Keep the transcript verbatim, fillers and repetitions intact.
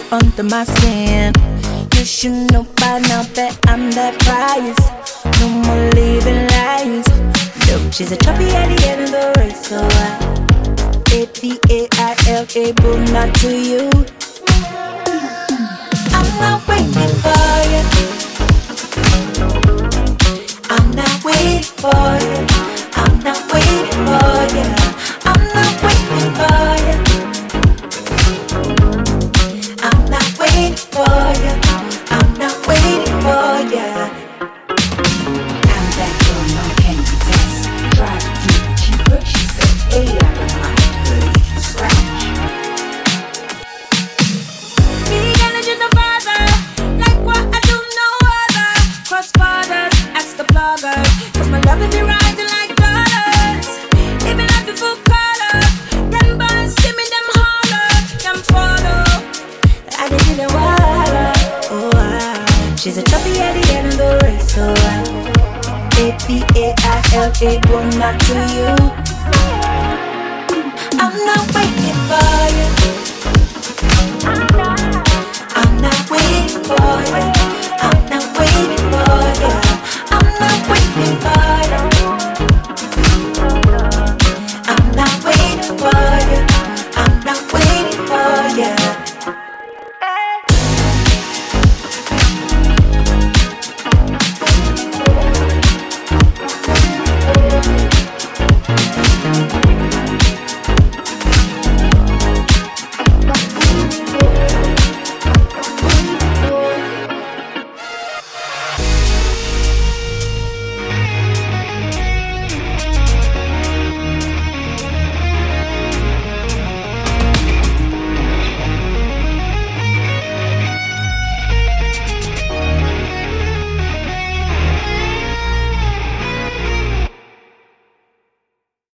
under my skin. You should know by now that I'm that prize. No more living lies. No, she's a trophy at the end of the race, so I A P A I L A, but not to you. I'm not waiting for you. I'm not waiting for you. I'm not waiting for you. I'm not waiting for you. I'm not waiting for you. I'm not waiting for you. I'm that girl no can contest. Try to keep it cheaper. She said, hey, I don't mind. But if you scratch. Me gonna just a father. Like what I do no other. Cross borders, ask the bloggers. Cause my love will be rising like dollars. Living life in full color. Them boys see me, them holler. Them follow. I did it a while. Oh, wow. She's a trophy at the end of the race. So I A P A I L A, born not to you. I'm not waiting for